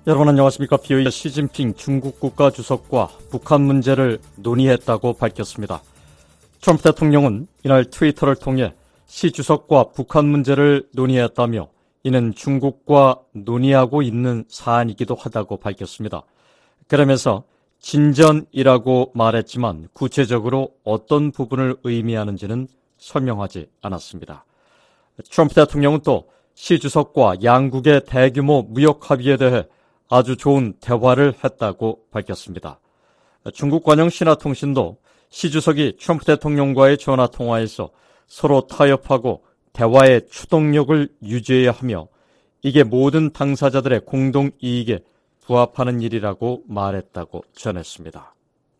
여러분 안녕하십니까. BOE 시진핑 중국 국가주석과 북한 문제를 논의했다고 밝혔습니다. 트럼프 대통령은 이날 트위터를 통해 시 주석과 북한 문제를 논의했다며 이는 중국과 논의하고 있는 사안이기도 하다고 밝혔습니다. 그러면서 진전이라고 말했지만 구체적으로 어떤 부분을 의미하는지는 설명하지 않았습니다. 트럼프 대통령은 또 시 주석과 양국의 대규모 무역 합의에 대해 아주 좋은 대화를 했다고 밝혔습니다. 중국 관영 신화통신도 시 주석이 트럼프 대통령과의 전화통화에서 서로 타협하고 대화의 추동력을 유지해야 하며 이게 모든 당사자들의 공동 이익에 부합하는 일이라고 말했다고 전했습니다.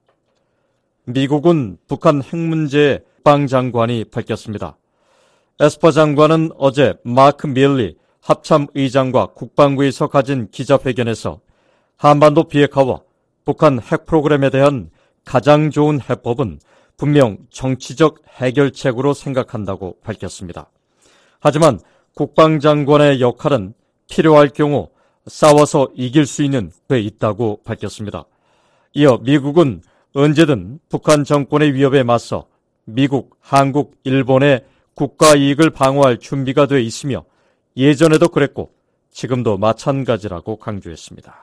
미국은 북한 핵 문제에 국방장관이 밝혔습니다. 에스퍼 장관은 어제 마크 밀리 합참의장과 국방부에서 가진 기자회견에서 한반도 비핵화와 북한 핵 프로그램에 대한 가장 좋은 해법은 분명 정치적 해결책으로 생각한다고 밝혔습니다. 하지만 국방장관의 역할은 필요할 경우 싸워서 이길 수 있는 데 있다고 밝혔습니다. 이어 미국은 언제든 북한 정권의 위협에 맞서 미국, 한국, 일본의 국가 이익을 방어할 준비가 돼 있으며 예전에도 그랬고 지금도 마찬가지라고 강조했습니다.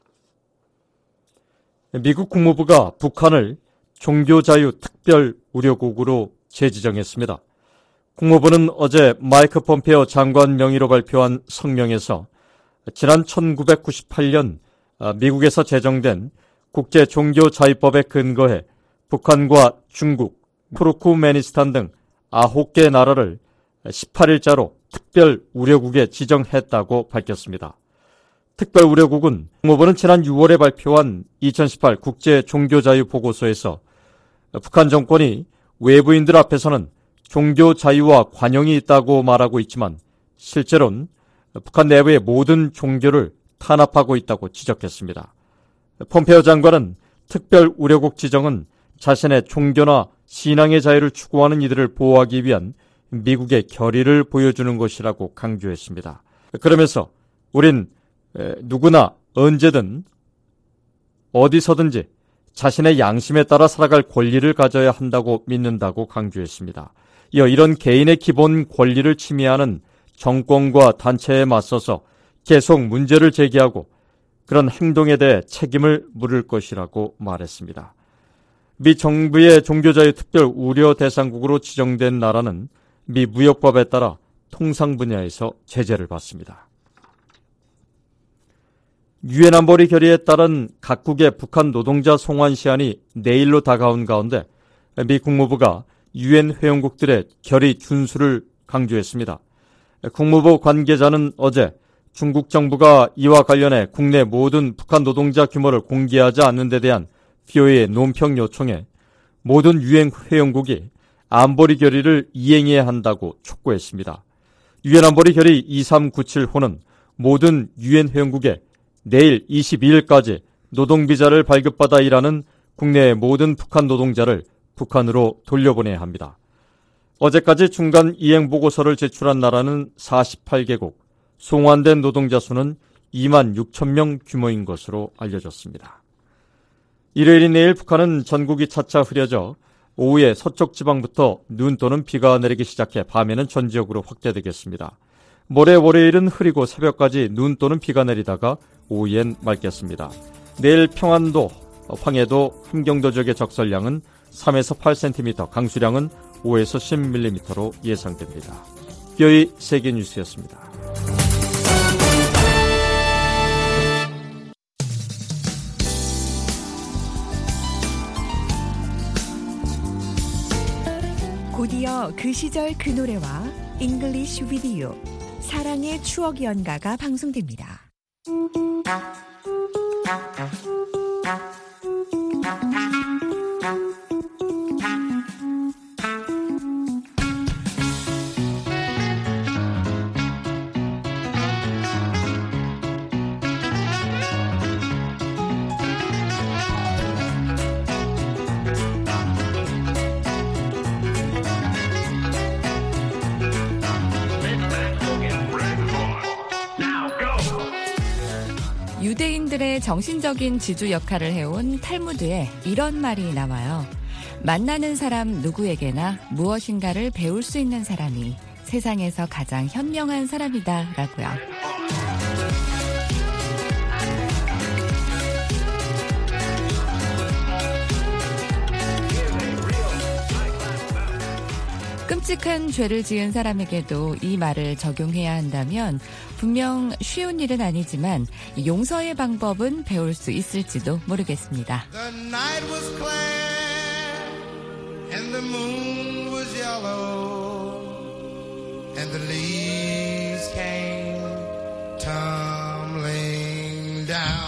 미국 국무부가 북한을 종교자유 특별 우려국으로 재지정했습니다. 국무부는 어제 마이크 폼페오 장관 명의로 발표한 성명에서 지난 1998년 미국에서 제정된 국제종교자유법에 근거해 북한과 중국, 투르크메니스탄 등 9개 나라를 18일자로 특별 우려국에 지정했다고 밝혔습니다. 특별 우려국은 국무부는 지난 6월에 발표한 2018 국제종교자유 보고서에서 북한 정권이 외부인들 앞에서는 종교자유와 관용이 있다고 말하고 있지만 실제로는 북한 내부의 모든 종교를 탄압하고 있다고 지적했습니다. 폼페오 장관은 특별 우려국 지정은 자신의 종교나 신앙의 자유를 추구하는 이들을 보호하기 위한 미국의 결의를 보여주는 것이라고 강조했습니다. 그러면서 우린 누구나 언제든 어디서든지 자신의 양심에 따라 살아갈 권리를 가져야 한다고 믿는다고 강조했습니다. 이어 이런 개인의 기본 권리를 침해하는 정권과 단체에 맞서서 계속 문제를 제기하고 그런 행동에 대해 책임을 물을 것이라고 말했습니다. 미 정부의 종교자유 특별 우려 대상국으로 지정된 나라는 미 무역법에 따라 통상 분야에서 제재를 받습니다. 유엔 안보리 결의에 따른 각국의 북한 노동자 송환 시한이 내일로 다가온 가운데 미 국무부가 유엔 회원국들의 결의 준수를 강조했습니다. 국무부 관계자는 어제 중국 정부가 이와 관련해 국내 모든 북한 노동자 규모를 공개하지 않는 데 대한 BOE의 논평 요청에 모든 유엔 회원국이 안보리 결의를 이행해야 한다고 촉구했습니다. 유엔 안보리 결의 2397호는 모든 유엔 회원국에 내일 22일까지 노동비자를 발급받아 일하는 국내의 모든 북한 노동자를 북한으로 돌려보내야 합니다. 어제까지 중간 이행 보고서를 제출한 나라는 48개국, 송환된 노동자 수는 2만 6천 명 규모인 것으로 알려졌습니다. 일요일인 내일 북한은 전국이 차차 흐려져 오후에 서쪽 지방부터 눈 또는 비가 내리기 시작해 밤에는 전 지역으로 확대되겠습니다. 모레 월요일은 흐리고 새벽까지 눈 또는 비가 내리다가 오후엔 맑겠습니다. 내일 평안도, 황해도, 함경도 지역의 적설량은 3에서 8cm, 강수량은 5에서 10mm로 예상됩니다. BOE 세계뉴스였습니다. 곧이어 그 시절 그 노래와 잉글리쉬 비디오 사랑의 추억 연가가 방송됩니다. 유대인들의 정신적인 지주 역할을 해온 탈무드에 이런 말이 나와요. 만나는 사람 누구에게나 무엇인가를 배울 수 있는 사람이 세상에서 가장 현명한 사람이다 라고요. 끔찍한 죄를 지은 사람에게도 이 말을 적용해야 한다면 분명 쉬운 일은 아니지만 용서의 방법은 배울 수 있을지도 모르겠습니다. The night was clear and the moon was yellow and the leaves came tumbling down.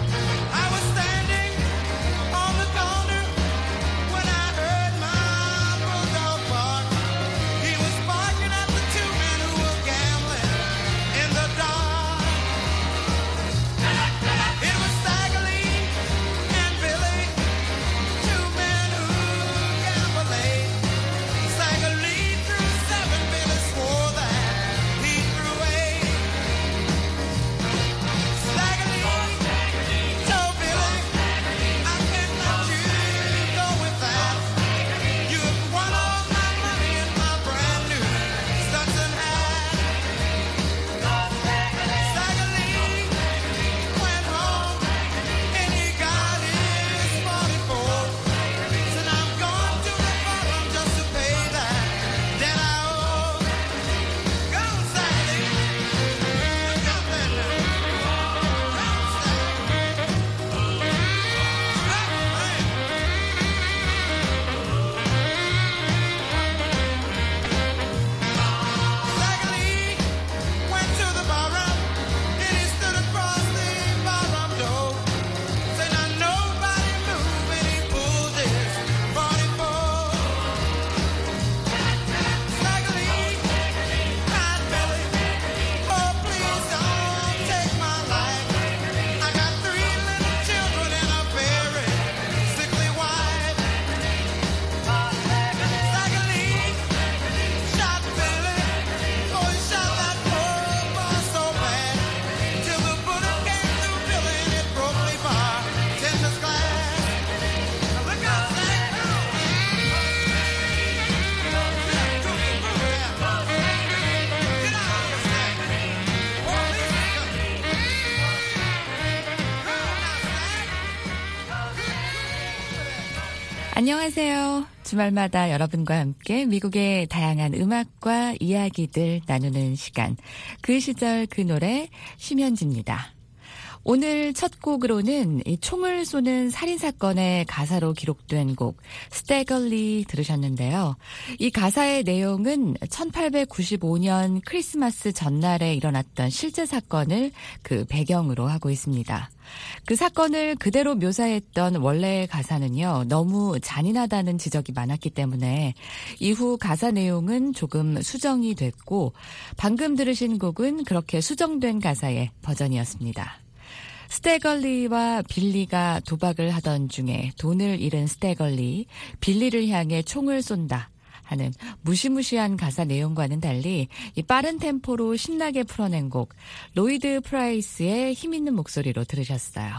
안녕하세요. 주말마다 여러분과 함께 미국의 다양한 음악과 이야기들 나누는 시간. 그 시절 그 노래 심현지입니다. 오늘 첫 곡으로는 이 총을 쏘는 살인사건의 가사로 기록된 곡 스태걸리 들으셨는데요. 이 가사의 내용은 1895년 크리스마스 전날에 일어났던 실제 사건을 그 배경으로 하고 있습니다. 그 사건을 그대로 묘사했던 원래의 가사는요, 너무 잔인하다는 지적이 많았기 때문에 이후 가사 내용은 조금 수정이 됐고 방금 들으신 곡은 그렇게 수정된 가사의 버전이었습니다. 스태걸리와 빌리가 도박을 하던 중에 돈을 잃은 스태걸리, 빌리를 향해 총을 쏜다 하는 무시무시한 가사 내용과는 달리 이 빠른 템포로 신나게 풀어낸 곡 로이드 프라이스의 힘있는 목소리로 들으셨어요.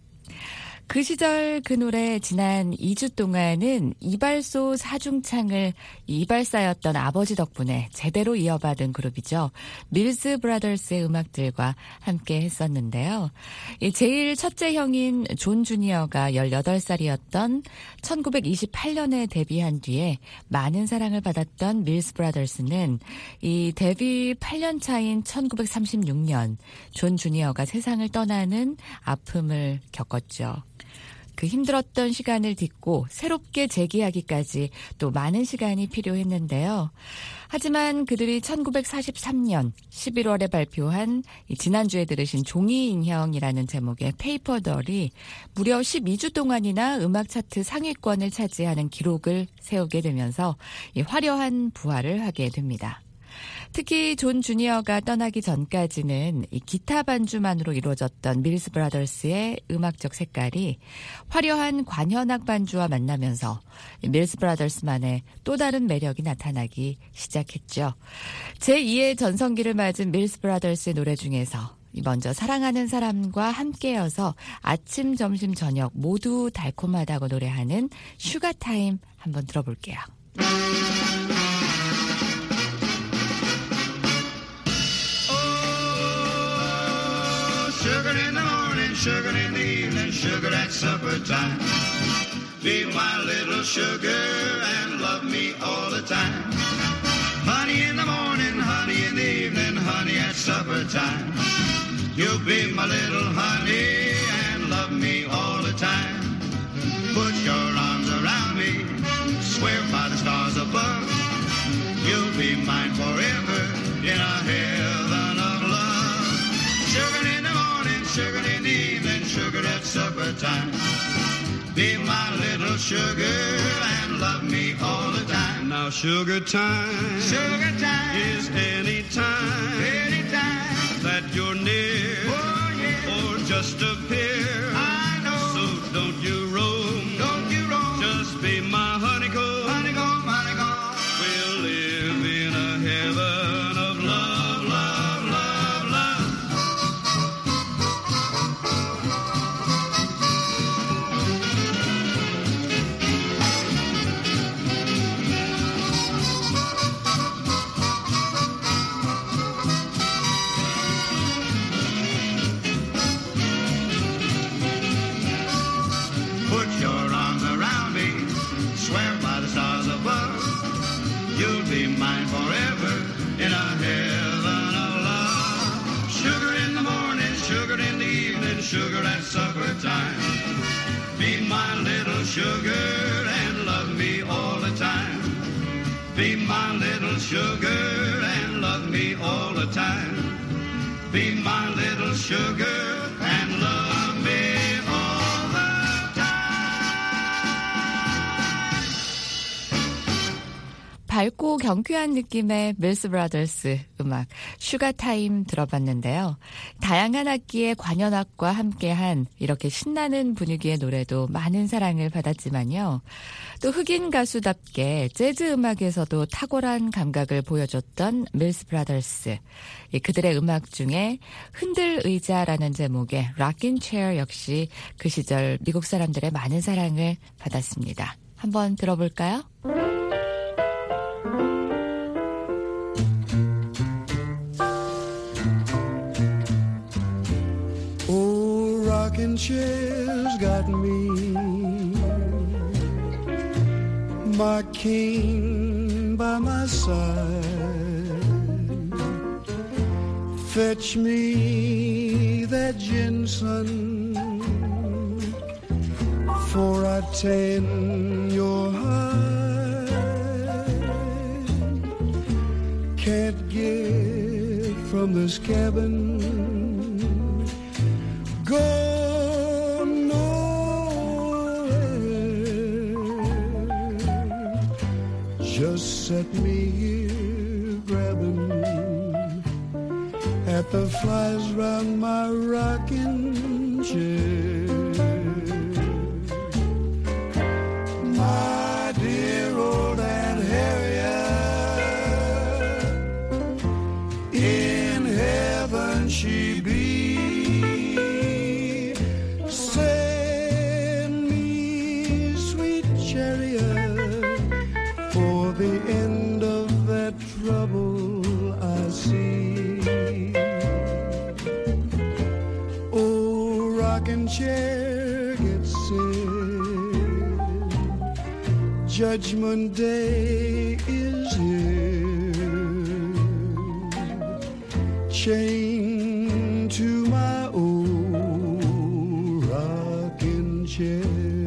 그 시절 그 노래 지난 2주 동안은 이발소 사중창을 이발사였던 아버지 덕분에 제대로 이어받은 그룹이죠. 밀스 브라더스의 음악들과 함께 했었는데요. 제일 첫째 형인 존 주니어가 18살이었던 1928년에 데뷔한 뒤에 많은 사랑을 받았던 밀스 브라더스는 이 데뷔 8년 차인 1936년 존 주니어가 세상을 떠나는 아픔을 겪었죠. 그 힘들었던 시간을 딛고 새롭게 재기하기까지 또 많은 시간이 필요했는데요. 하지만 그들이 1943년 11월에 발표한 지난주에 들으신 종이 인형이라는 제목의 페이퍼돌이 무려 12주 동안이나 음악 차트 상위권을 차지하는 기록을 세우게 되면서 화려한 부활을 하게 됩니다. 특히 존 주니어가 떠나기 전까지는 이 기타 반주만으로 이루어졌던 밀스 브라더스의 음악적 색깔이 화려한 관현악 반주와 만나면서 밀스 브라더스만의 또 다른 매력이 나타나기 시작했죠. 제2의 전성기를 맞은 밀스 브라더스의 노래 중에서 먼저 사랑하는 사람과 함께여서 아침, 점심, 저녁 모두 달콤하다고 노래하는 슈가타임 한번 들어볼게요. Sugar in the morning, sugar in the evening, sugar at supper time. Be my little sugar and love me all the time. Honey in the morning, honey in the evening, honey at supper time. You'll be my little honey and love me all the time. Put your arms around me, swear by the stars above. You'll be mine forever in a heaven of love. Sugar in the morning, sugar in the evening, sugar at supper time. Be my little sugar and love me all the time. Now sugar time is any time that you're near, or just appear. I know. So don't you roam, just be my honeycomb, honeycomb. We'll live in a heaven of love, love, love, love. Put your arms around me, swear by the stars above. You'll be mine forever in a heaven of love. Sugar in the morning, sugar in the evening, sugar at supper time. Be my little sugar and love me all the time. Be my little sugar and love me all the time. Be my little sugar and love me all the time. 밝고 경쾌한 느낌의 밀스 브라더스 음악 슈가타임 들어봤는데요. 다양한 악기의 관현악과 함께한 이렇게 신나는 분위기의 노래도 많은 사랑을 받았지만요. 또 흑인 가수답게 재즈 음악에서도 탁월한 감각을 보여줬던 밀스 브라더스. 그들의 음악 중에 흔들 의자라는 제목의 락인 체어 역시 그 시절 미국 사람들의 많은 사랑을 받았습니다. 한번 들어볼까요? Oh, rocking chairs got me, my king by my side. Fetch me that ginseng, for I tan your hide. Can't get from this cabin, go nowhere. Just set me here grabbing at the flies round my rocking chair. My dear old Aunt Harriet, in heaven she be. Send me, sweet chariot, for the end of that trouble I see. Oh, rocking chair gets set, Judgment Day is here. Chained to my old rocking chair.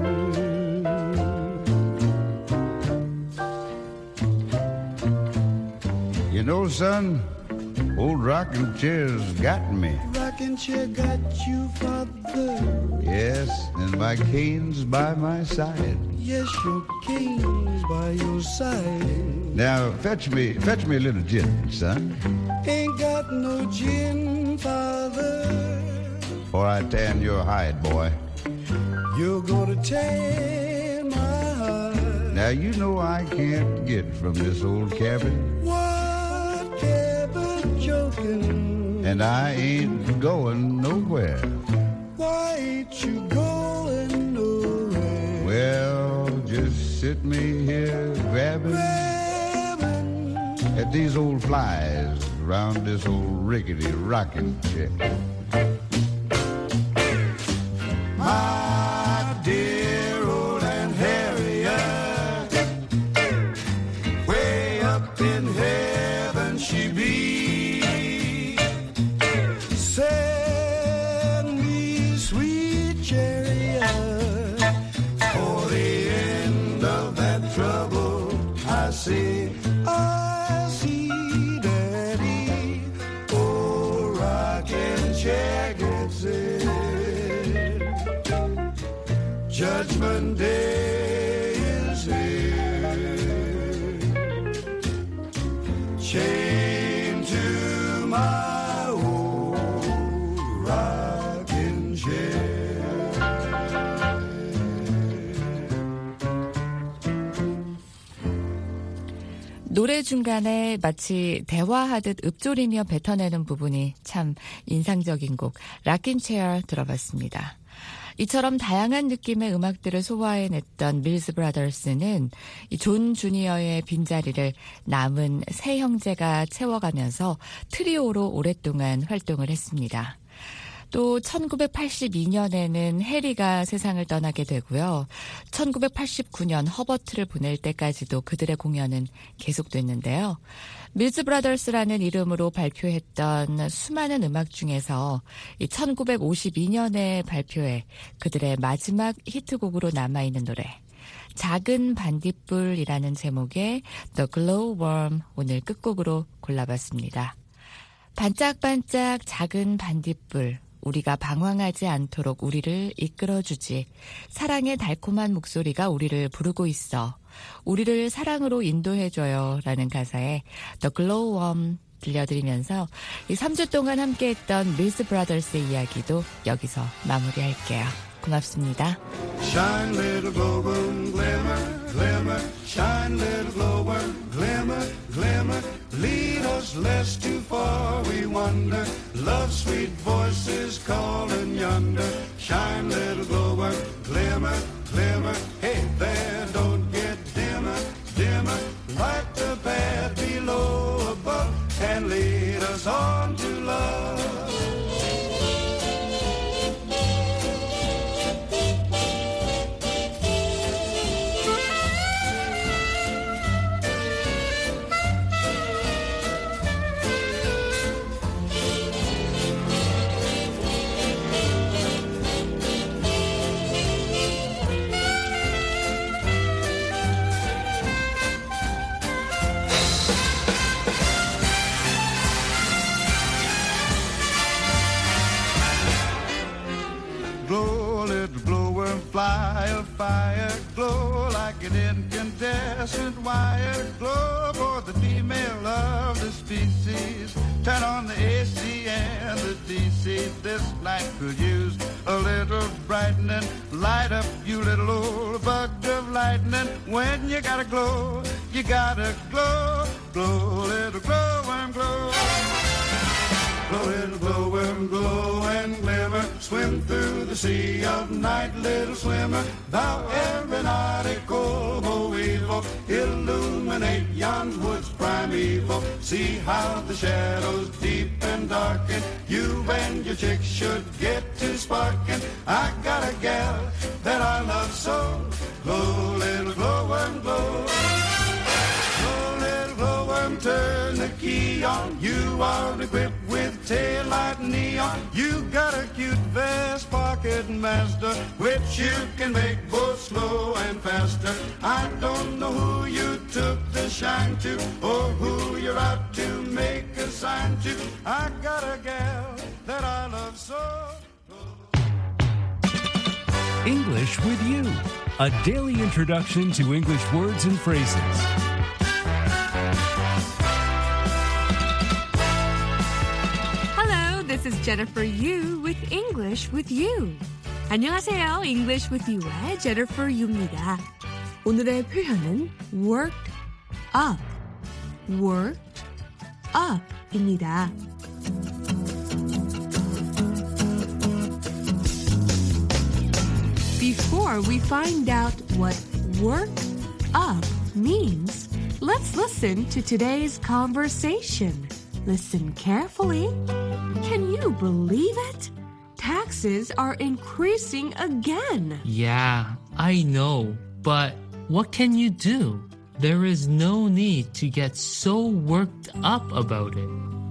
You know, son, old rocking chair's got me. Rocking chair got you, father. Yes, and my cane's by my side. Yes, your cane's by your side. Now, fetch me a little gin, son, Ain't got no gin, father. or I tan your hide, boy. You're gonna tan my heart. Now, you know I can't get from this old cabin. What cabin joking? and I ain't going nowhere. Why ain't you going nowhere? Well, just sit me here grabbing at these old flies around this old rickety rocking chair. My dear old Aunt Harriet, way up in heaven she be. Send me sweet chariot for the end of that trouble I see. I see Daddy, old rocking chair gets it. Judgment Day is here. Chained to my old rocking chair. 노래 중간에 마치 대화하듯 읊조리며 뱉어내는 부분이 참 인상적인 곡 락킹 체어 들어봤습니다. 이처럼 다양한 느낌의 음악들을 소화해냈던 밀스 브라더스는 존 주니어의 빈자리를 남은 세 형제가 채워가면서 트리오로 오랫동안 활동을 했습니다. 또 1982년에는 해리가 세상을 떠나게 되고요. 1989년 허버트를 보낼 때까지도 그들의 공연은 계속됐는데요. 밀스 브라더스라는 이름으로 발표했던 수많은 음악 중에서 1952년에 발표해 그들의 마지막 히트곡으로 남아있는 노래 작은 반딧불이라는 제목의 The Glowworm 오늘 끝곡으로 골라봤습니다. 반짝반짝 작은 반딧불 우리가 방황하지 않도록 우리를 이끌어주지. 사랑의 달콤한 목소리가 우리를 부르고 있어. 우리를 사랑으로 인도해줘요. 라는 가사에 The Glowworm 들려드리면서 이 3주 동안 함께했던 밀스 브라더스의 이야기도 여기서 마무리할게요. 고맙습니다. Shine little glowworm, glimmer, glimmer. Shine little glowworm, glimmer, glimmer. Lead us lest too far we wander. Love's sweet voices calling yonder. Shine little glowworm, glimmer, glimmer. Hey there, don't get dimmer, dimmer. Like the path below above and lead us on to love. Fire, glow like an incandescent wire. Glow for the female of the species. Turn on the AC and the DC. This light could use a little brightening. Light up, you little old bug of lightning. When you gotta glow, you gotta glow. Glow, little glowworm, glow. Glow, little glowworm, glow and glimmer. Swim through the sea of night, little swimmer. Thou aeronautical evil, illuminate yon woods primeval. See how the shadows deep and darken. You and your chick should get to sparking. I got a gal that I love so. Glow, little glowworm, glow. Glow, little glowworm, turn the key on. You are equipped with taillight neon. You got a cute vest pocket master, which you can make both slow and faster. I don't know who you took the shine to, or who you're out to make a sign to. I got a gal that I love so. English with You, a daily introduction to English words and phrases. This is Jennifer Yu with English with You. 안녕하세요. English with You의 Jennifer Yu입니다. 오늘의 표현은 worked up, worked up입니다. before we find out what work up means, let's listen to today's conversation. Listen carefully. Can you believe it? Taxes are increasing again. Yeah, I know. But what can you do? There is no need to get so worked up about it.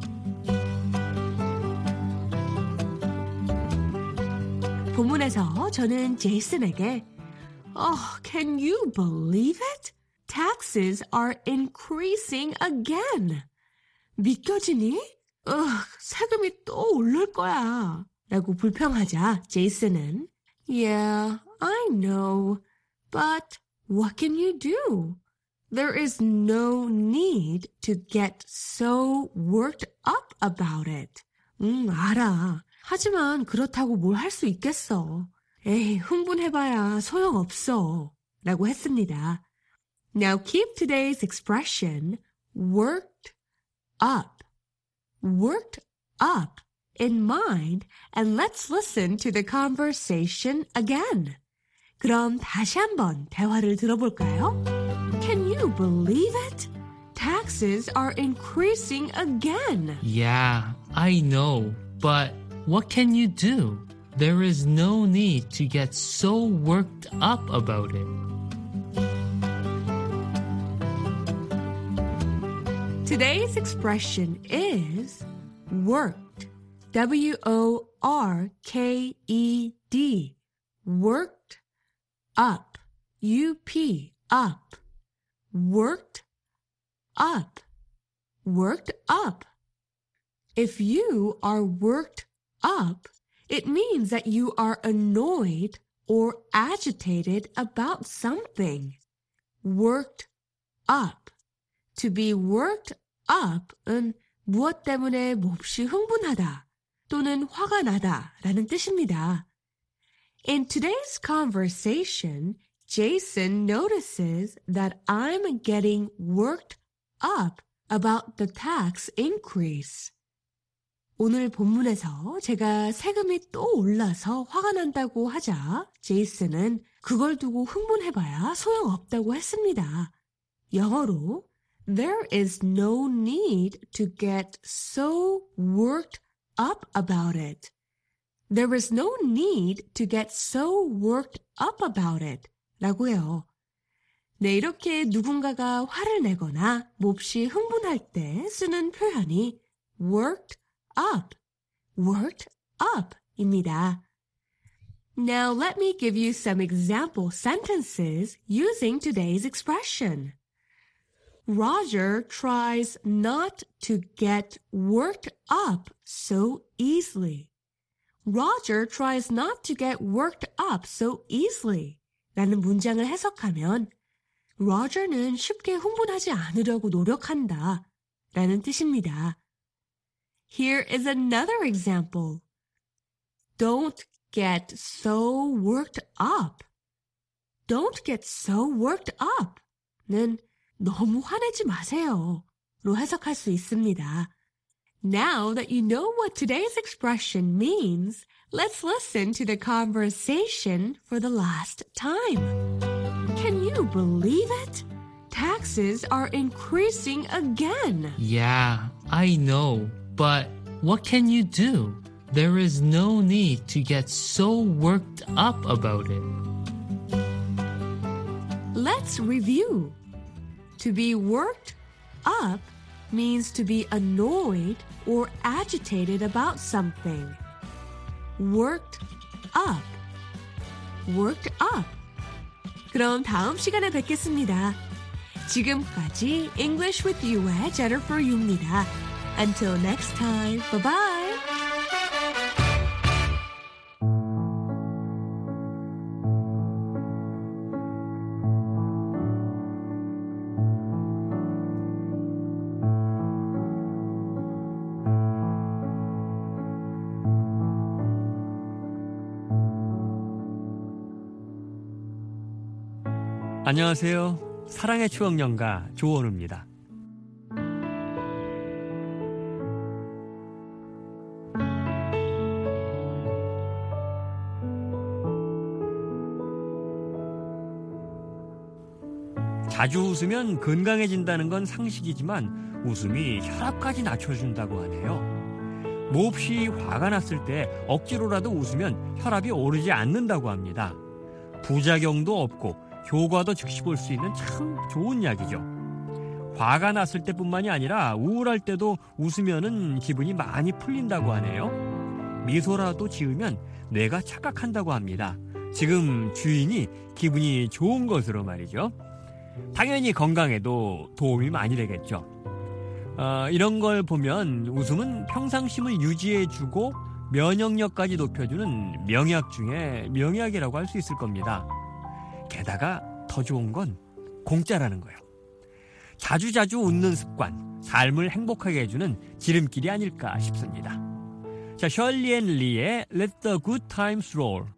본문에서 저는 제이슨에게 Can you believe it? Taxes are increasing again. 믿겨지니? 세금이 또 오를 거야. 라고 불평하자 제이슨은 Yeah, I know. But what can you do? There is no need to get so worked up about it. 알아. 하지만 그렇다고 뭘 할 수 있겠어. 에이, 흥분해봐야 소용없어. 라고 했습니다. Now keep today's expression worked up. Worked up in mind and let's listen to the conversation again. 그럼 다시 한번 대화를 들어볼까요? Can you believe it? Taxes are increasing again. Yeah, I know. But what can you do? There is no need to get so worked up about it. Today's expression is worked. W-O-R-K-E-D. Worked up. U-P. Up. Worked up. Worked up. If you are worked up, it means that you are annoyed or agitated about something. Worked up. To be worked up은 무엇 때문에 몹시 흥분하다 또는 화가 나다 라는 뜻입니다. In today's conversation, Jason notices that I'm getting worked up about the tax increase. 오늘 본문에서 제가 세금이 또 올라서 화가 난다고 하자 제이슨은 그걸 두고 흥분해봐야 소용없다고 했습니다. 영어로 There is no need to get so worked up about it. There is no need to get so worked up about it. 라고요. 네, 이렇게 누군가가 화를 내거나 몹시 흥분할 때 쓰는 표현이 worked up 입니다. Now let me give you some example sentences using today's expression. Roger tries not to get worked up so easily. Roger tries not to get worked up so easily. 라는 문장을 해석하면 Roger는 쉽게 흥분하지 않으려고 노력한다. 라는 뜻입니다. Here is another example. Don't get so worked up. Don't get so worked up. 는 너무 화내지 마세요. 로 해석할 수 있습니다. Now that you know what today's expression means, let's listen to the conversation for the last time. Can you believe it? Taxes are increasing again. Yeah, I know. But what can you do? There is no need to get so worked up about it. Let's review. To be worked up means to be annoyed or agitated about something. Worked up. Worked up. 그럼 다음 시간에 뵙겠습니다. 지금까지 English with You의 Jennifer Yu입니다. Until next time, bye-bye. 안녕하세요. 사랑의 추억 연가 조원우입니다. 자주 웃으면 건강해진다는 건 상식이지만 웃음이 혈압까지 낮춰준다고 하네요. 몹시 화가 났을 때 억지로라도 웃으면 혈압이 오르지 않는다고 합니다. 부작용도 없고 효과도 즉시 볼 수 있는 참 좋은 약이죠. 화가 났을 때뿐만이 아니라 우울할 때도 웃으면은 기분이 많이 풀린다고 하네요. 미소라도 지으면 뇌가 착각한다고 합니다. 지금 주인이 기분이 좋은 것으로 말이죠. 당연히 건강에도 도움이 많이 되겠죠. 이런 걸 보면 웃음은 평상심을 유지해주고 면역력까지 높여주는 명약 중에 명약이라고 할 수 있을 겁니다. 게다가 더 좋은 건 공짜라는 거예요. 자주자주 웃는 습관, 삶을 행복하게 해주는 지름길이 아닐까 싶습니다. 자, 셜리 앤 리의 Let the Good Times Roll.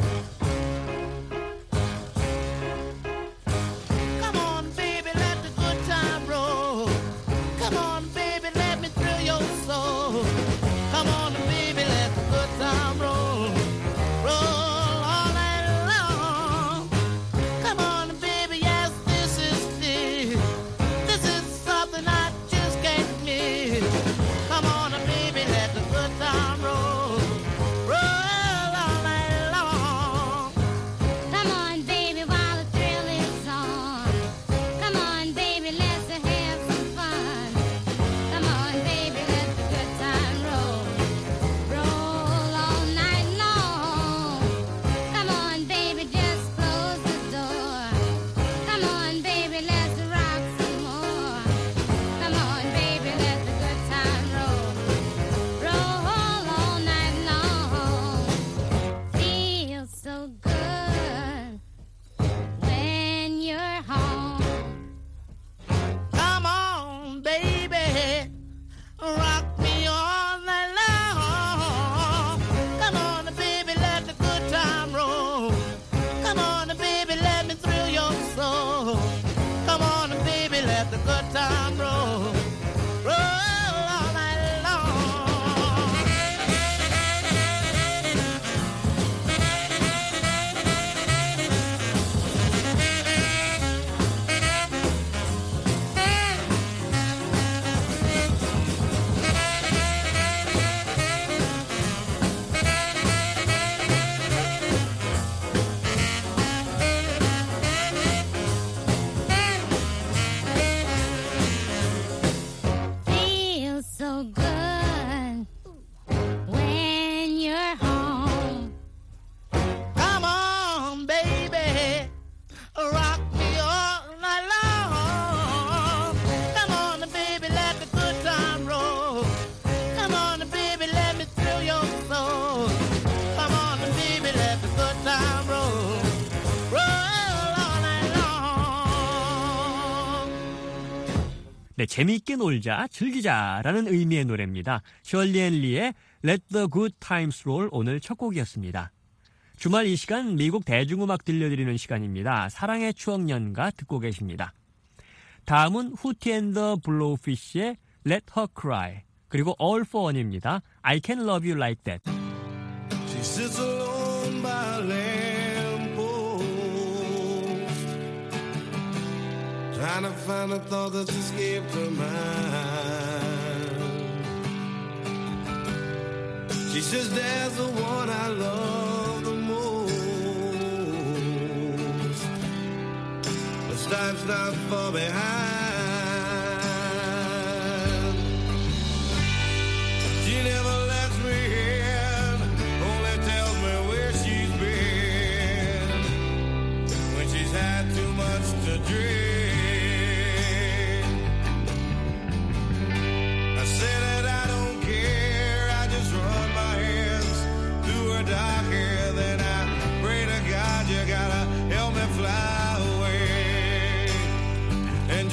네, 재미있게 놀자, 즐기자라는 의미의 노래입니다. 셜리 앤 리의 Let the Good Times Roll 오늘 첫 곡이었습니다. 주말 이 시간 미국 대중음악 들려드리는 시간입니다. 사랑의 추억 연가 듣고 계십니다. 다음은 후티 앤 더 블로우피쉬의 Let Her Cry, 그리고 All for One입니다. I Can Love You Like That. She sits alone by a lamppost, trying to find a thought that's escaped her mind. She says there's the one I love the most, but life's not far behind. She never lets me in, only tells me where she's been when she's had too much to drink. I say that I don't care, I just run my hands through her dark hair, then I pray to God you gotta help me fly away. And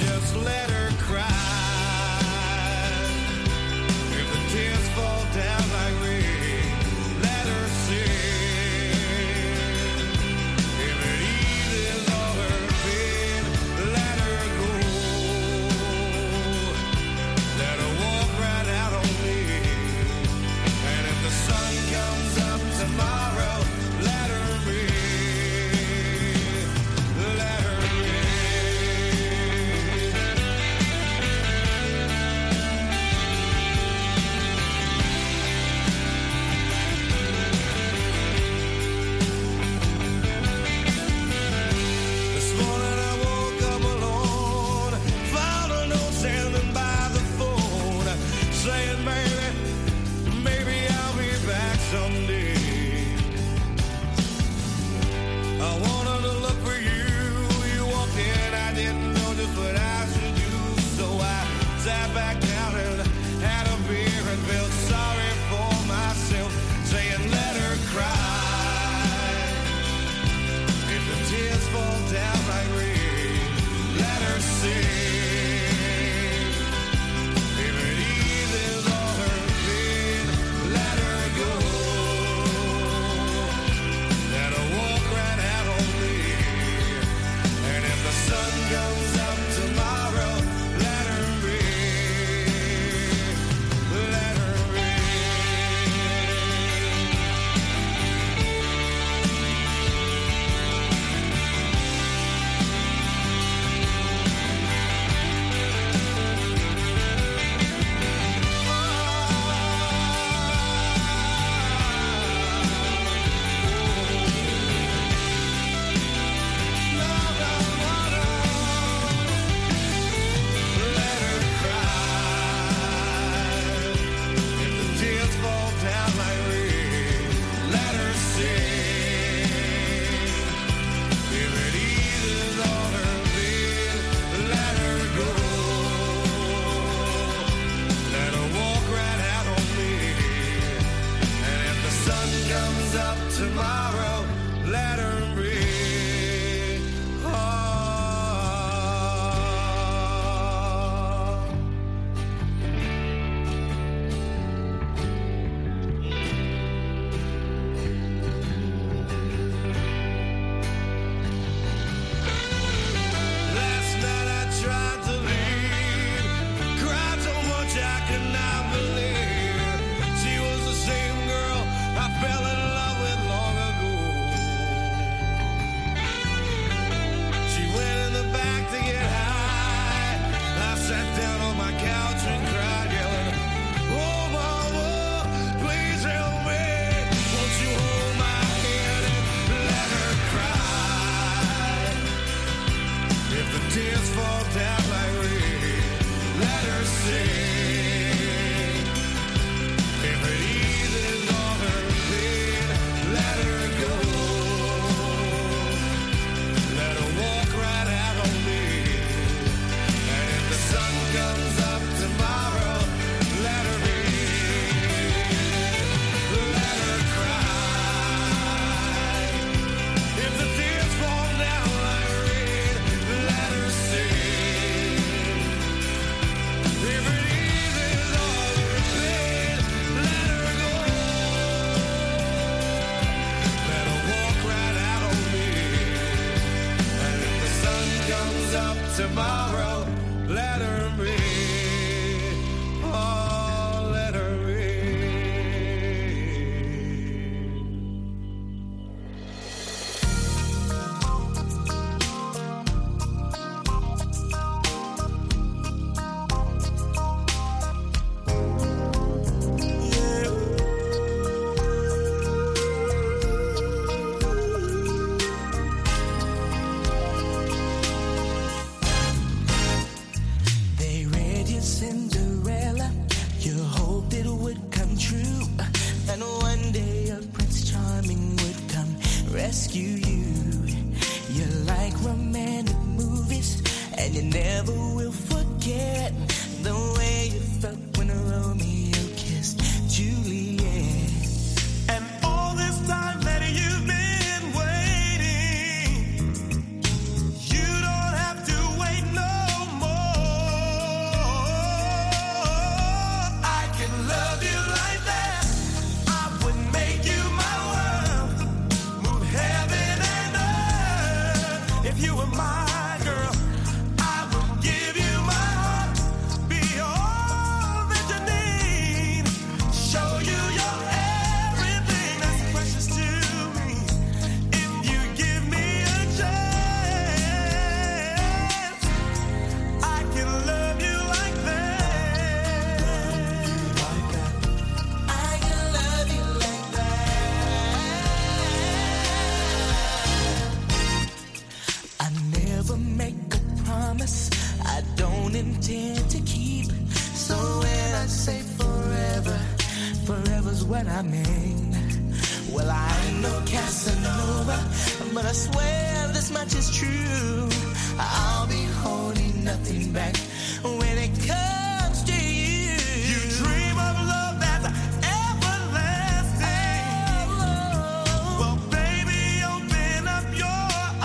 what I mean. Well, I ain't no Casanova, but I swear this much is true. I'll be holding nothing back when it comes to you. You dream of love that's everlasting. Well, baby, open up your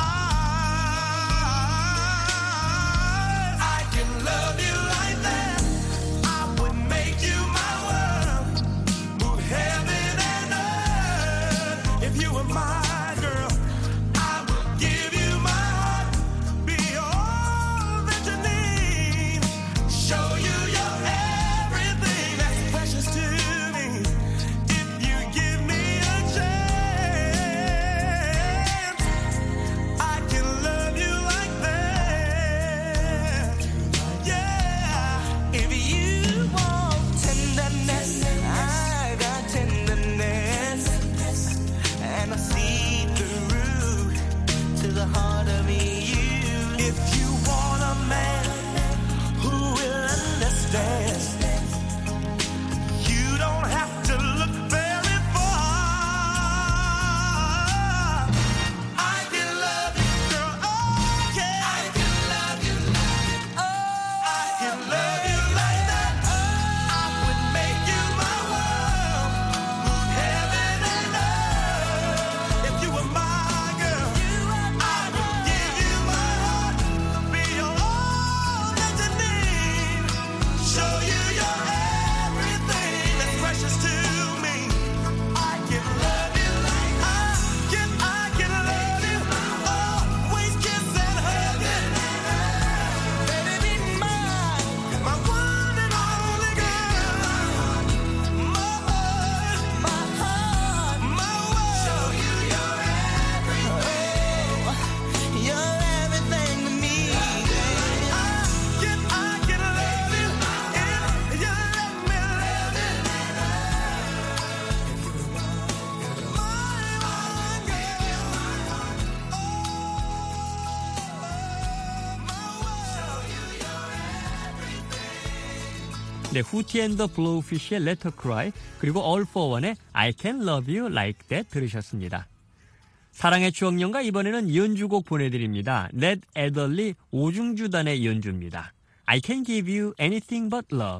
eyes. I can love you like that. I would make you my world. Move heaven and earth. If you were my girl, I would give you my heart. Be all that you need. Show you your everything that's precious to me. If you give me a chance, I can love you like that. Yeah. If you want tenderness, I got tenderness. And I see through to the heart of you. If you want a man who will understand, you don't have to look very far. I can love you, girl. Oh, yeah. I can love you. Oh, I can love you like that. I would make you my world. Move heaven and earth. If you were my girl, I would give you my heart. Be all that you need. Show you your everything that's precious to me. I can love you like I can love you. Always kiss and hug you. Baby, be mine, my one and only girl. My heart, my world. Show you your everything. You're everything to me. I can love you if you let me love you. 네, 후티 앤 더 블로우피쉬의 Let Her Cry, 그리고 All for One의 I Can Love You Like That 들으셨습니다. 사랑의 추억연가, 이번에는 연주곡 보내드립니다. 넷 애덜리 오중주단의 연주입니다. I Can Give You Anything But Love.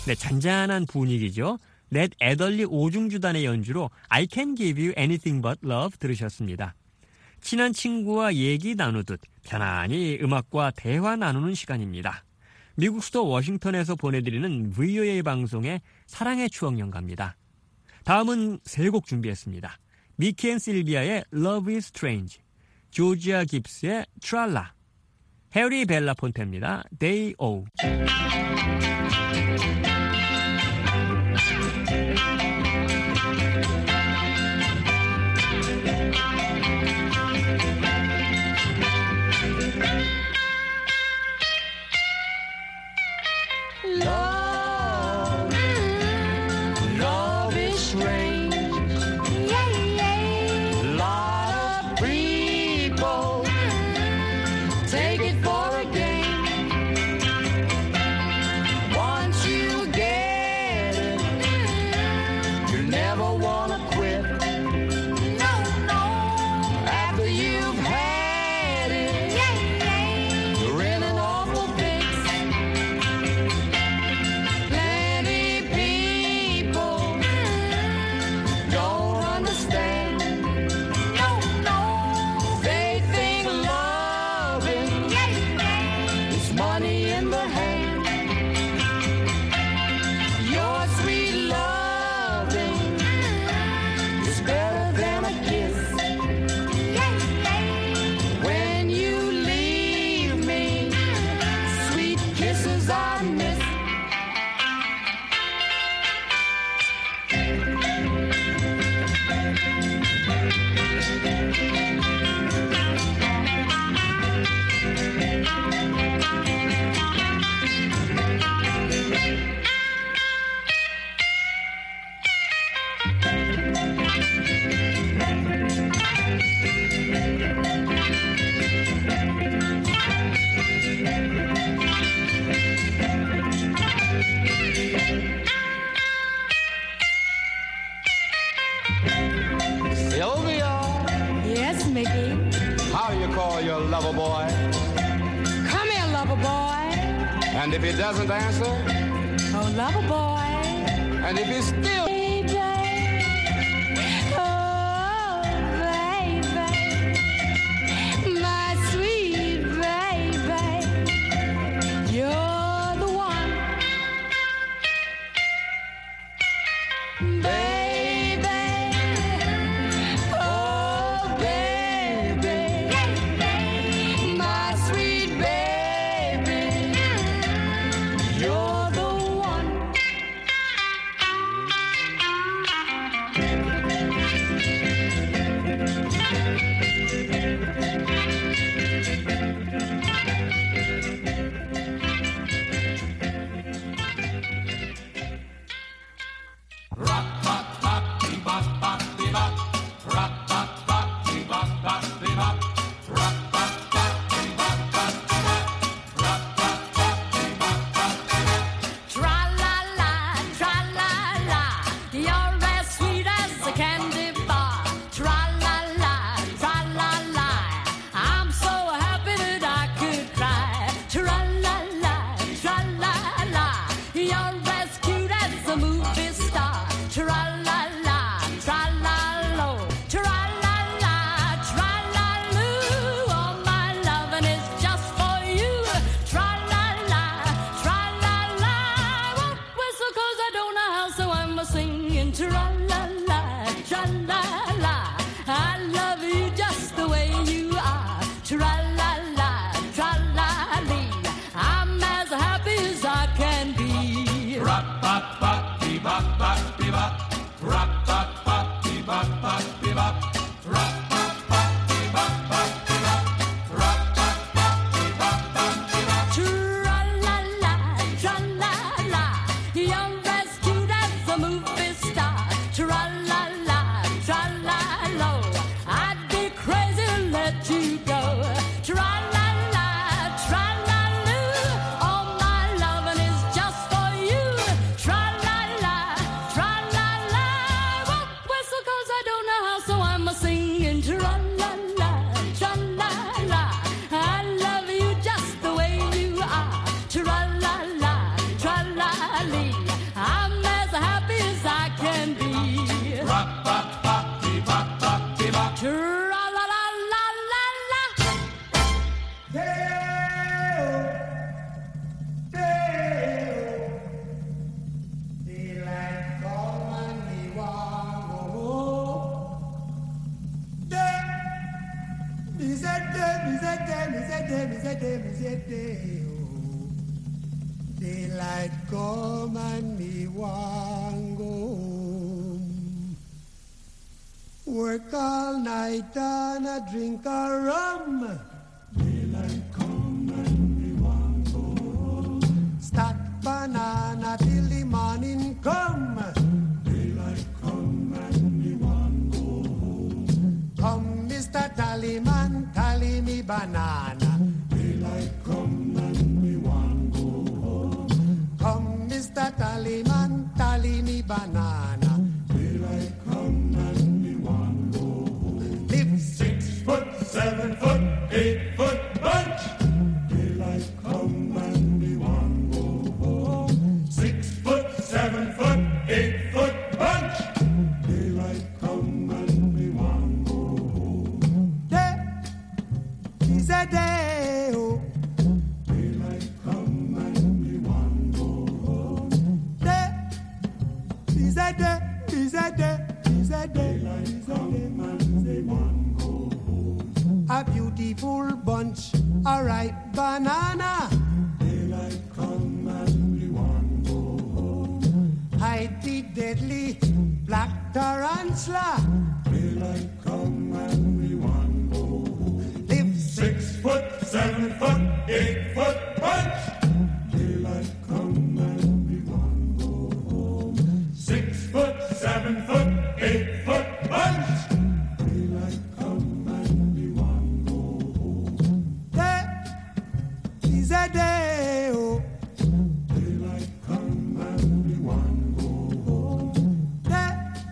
네, 잔잔한 분위기죠. 넷 애덜리 오중주단의 연주로 I Can Give You Anything But Love 들으셨습니다. 친한 친구와 얘기 나누듯 편안히 음악과 대화 나누는 시간입니다. 미국 수도 워싱턴에서 보내드리는 VOA 방송의 사랑의 추억 연가입니다. 다음은 세 곡 준비했습니다. 미키 앤 실비아의 Love is Strange, 조지아 깁스의 트랄라, 해리 벨라폰테입니다. Day O. Love is strange. Lot of people take it for a game. Once you get it, you never wanna quit. No, no. After you've had it, you're in an awful fix. Plenty people don't understand. No, no. They think loving is money in the hand. Your sweet loving is better than a kiss. When you leave me, sweet kisses I miss. Sylvia, Yes, Mickey. how you call your lover boy? Come here, lover boy. And if he doesn't answer, Oh, lover boy. and if he's still Baby. Oh, baby. My sweet baby. You're the one. Baby. Oh, baby. My sweet baby. You're the one. Daylight come and me want go home. Work all night and a drink a rum. Daylight come and me want go home. Stack banana till the morning come. Daylight come and me want go home. Come, Mr. Tallyman, tally me banana. Daylight come and me want go home. Come, Mr. Tallyman, tally me banana. Daylight come and me want go home. Live 6 foot, 7 foot, 8 foot bunch. Daylight come and me want go home. 6 foot, 7 foot, 8 foot bunch. Daylight come and me want go home. Day is a day, oh. Daylight come and me want go home. Day is a day, is a day, is a day. Daylight come and me want go home. A beautiful bunch, a ripe banana. Daylight come and me want go home. Hide the deadly black tarantula. Daylight come and me want go home. Live 6 foot, 7 foot, 8 foot bunch. Daylight come and me want go home. 6 foot, 7 foot, 8 foot bunch. Daylight come and me want go home. Day is a day, oh. Daylight come and me want go home. Day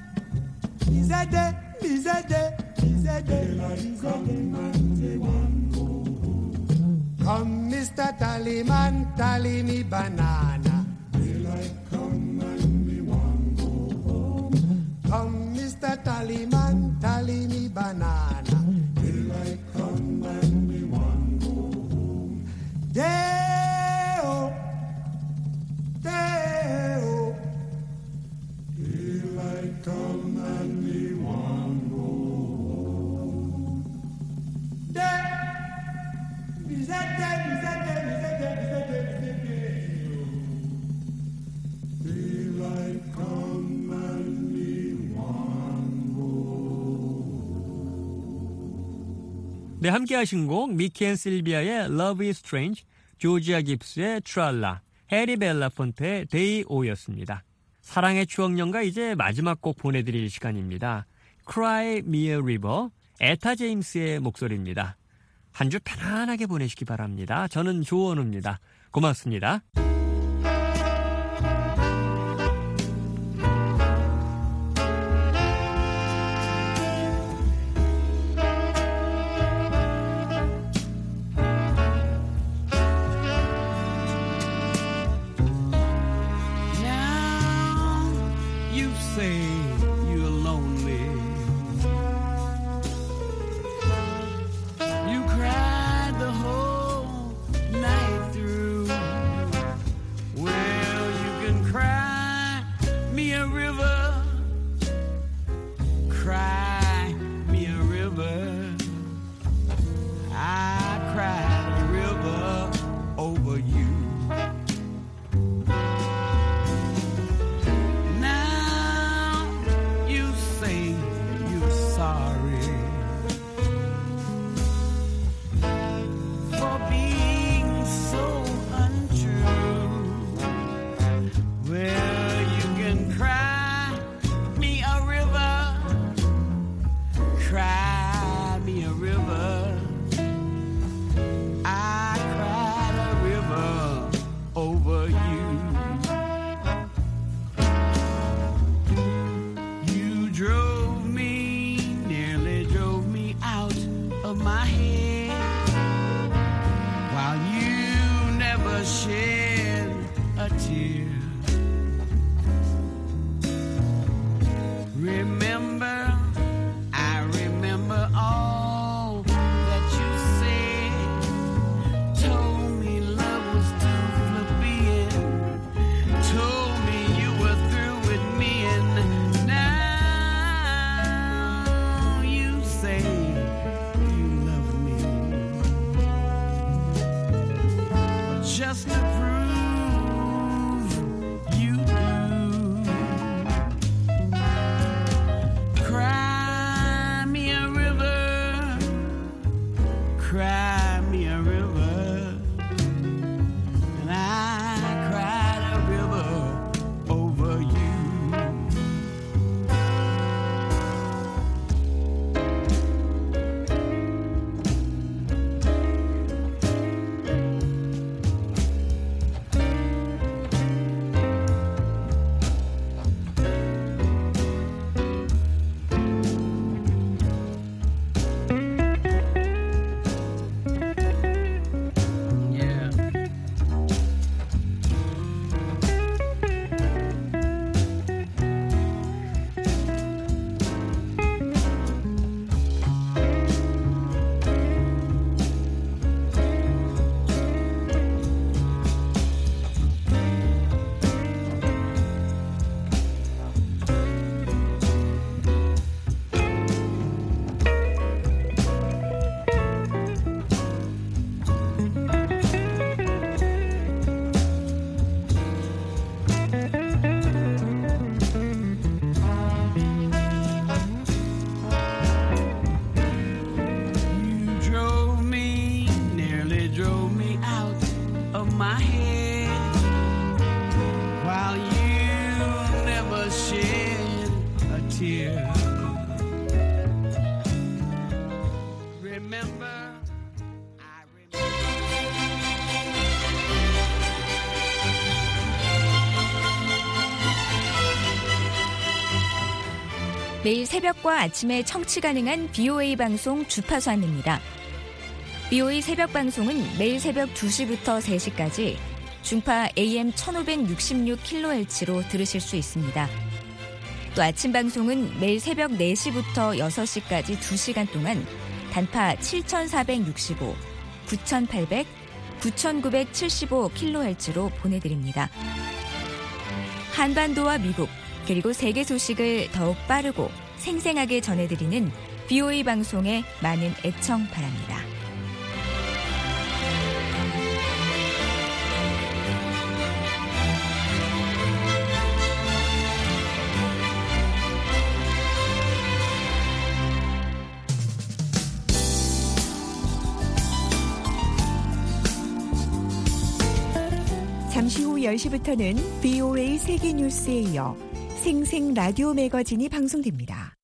is a day, is a day, is a day. Daylight come and me want go home. Come, Mr. Tallyman, tally me banana. Daylight come and me want go home. Come, Mr. Tallyman, tally me banana. Daylight come and me want go home. Day-o, day-o. Daylight come and me want go home. Day, is that day, is that day, is that day, is that day, is that day. Daylight come and me want go home. 네, 함께 하신 곡 미키 앤 실비아의 Love is Strange, 조지아 깁스의 트랄라, 해리 벨라폰테의 데이 오였습니다. 사랑의 추억연가 이제 마지막 곡 보내드릴 시간입니다. Cry Me a River, 에타 제임스의 목소리입니다. 한 주 편안하게 보내시기 바랍니다. 저는 조원우입니다. 고맙습니다. just to prove you do. Cry me a river, cry me a river, and I cried a river over you. 매일 새벽과 아침에 청취 가능한 BOA 방송 주파수 안내입니다. BOA 새벽 방송은 매일 새벽 2시부터 3시까지 중파 AM 1566kHz로 들으실 수 있습니다. 또 아침 방송은 매일 새벽 4시부터 6시까지 2시간 동안 단파 7465, 9800, 9975kHz로 보내드립니다. 한반도와 미국, 그리고 세계 소식을 더욱 빠르고 생생하게 전해드리는 BOA 방송에 많은 애청 바랍니다. 잠시 후 10시부터는 BOA 세계뉴스에 이어 생생 라디오 매거진이 방송됩니다.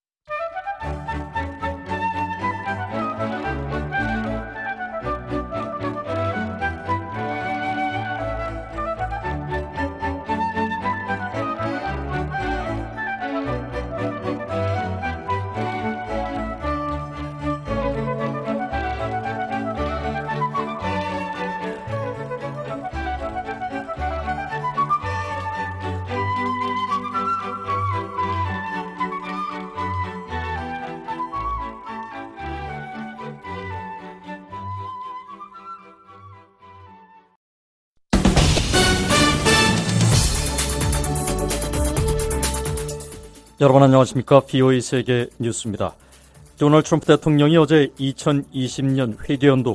여러분 안녕하십니까? BOA 세계 뉴스입니다. 도널드 트럼프 대통령이 어제 2020년 회계연도